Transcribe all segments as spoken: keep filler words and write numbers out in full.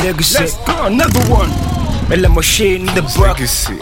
Legacy. Go another one. Mela machine in the back. Legacy.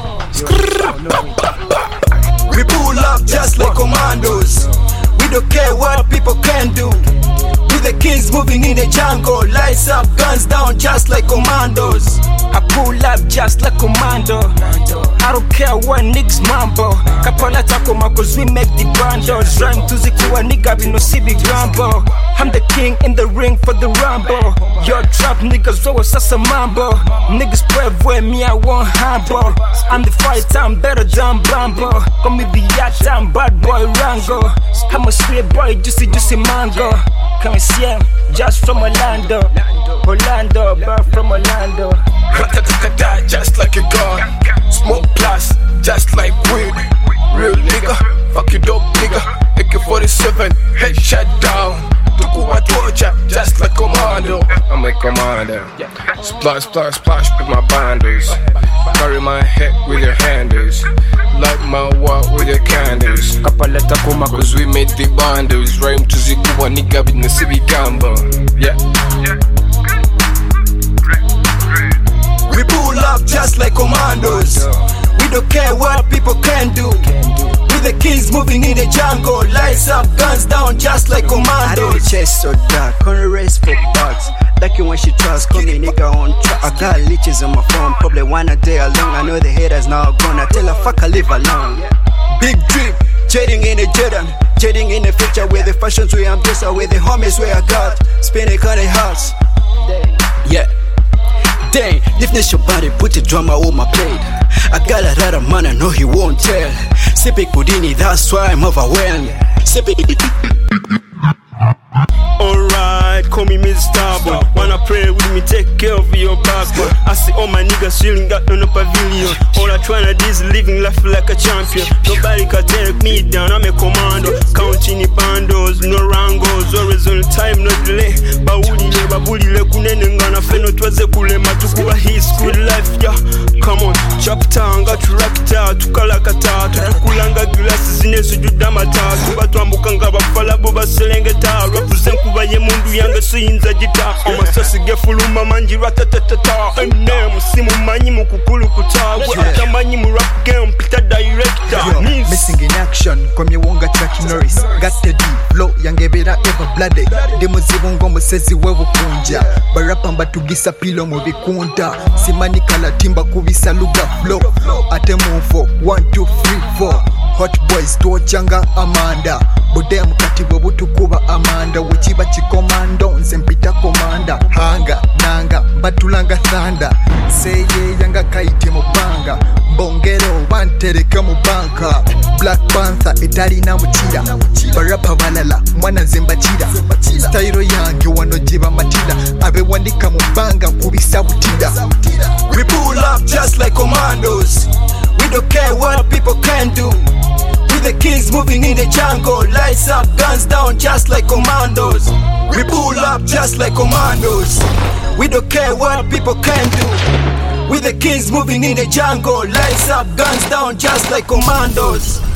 We pull up just like commandos. We don't care what people can do. We the kings moving in the jungle. Lights up, guns down just like commandos. I pull up just like commando. I don't care what niggas mambo. Kapala takoma cause we make the bandos. Rhyme to zikuwa nigga we no see big rambo. I'm the king in the ring for the rambo. Your trap niggas always sasa mambo. Niggas brave where me I want humble. I'm the fight I'm better than Brambo. Call me the yacht I'm bad boy Rango. I'm a sweet boy juicy juicy mango. Come and see him just from Orlando. Orlando, bird from Orlando. Ratatakata, just like a gun. Smoke plus, just like weed. Real nigga, fuck you dope nigga. A K forty-seven, headshot down. Tukuwa torture, just like commando. I'm a commando. Splash, splash, splash with my binders. Carry my head with your handles. Light my walk with your candles. Kapala takoma cause we made the bundles. Rhyme to zikuwa nigga with nasibi gamba. Yeah. We pull up just like commandos. We don't care what people can do. We the kings moving in the jungle. Lights up, guns down just like commandos. I the chest so dark, on the race for bugs. Like you when she trust, call me nigga on track. I got leeches on my phone, probably one a day alone. I know the haters now gone, I tell her fuck I live alone. Big drip, jetting in the Jordan, jetting in the future with the fashions where I'm just with the homies where I got. Spinning on the house. Yeah. Dang, liftness your body, put the drama on my plate. I got a lot of man, I know he won't tell. Sipping Houdini, that's why I'm overwhelmed. Sipping. Alright, call me Mister Starboy. Wanna pray with me, take care of your backbone. I see all my niggas chilling out on the pavilion. All I tryna do is living life like a champion. Nobody can take me down, I'm a commando. Counting the bandos, no rangos. Always on time, no delay. Bawulile, babulile, kunene ngana feno twaze kule matukuwa his good life, yeah. Come on, chapter, anga turakita, tukalakata. Tukulanga glasses zine sujuda matatu. Batwambukanga bafala boba selengeta. Represent kuba ye mundu yanga suyinza jita. Amasasi gefuluma manji ratatatata. Eminem simu manyi mukukulu kutawa. Atamanyi mu rap game pita director. Missing in action, come you wonga Chuck Norris. Got the D, flow yangebera ever blooded. Demo zibongo musezi wevu kunja. Barapa mbatugisa pilo mubikunta. Simani kala timba kubisa luga flow. Ate mufo, one, two, three, four. Hot boys tuochanga Amanda. Bude mkati webutu kuba Amanda. Wichiba chikomando, nzempita komanda. Hanga, nanga, batulanga thanda. Seye yanga kaiti mubanga. Bongero, bantereka mubanka. Black Panther, itali na mchida. Barapa balala, mwana zembachida. Styro yangi wanojiba matida. Abe wandika mubanga kubisa butida. We pull up just like commandos. We don't care what people can do. We the kings moving in the jungle. Lights up, guns down just like commandos. We pull up just like commandos. We don't care what people can do. We the kings moving in the jungle. Lights up, guns down just like commandos.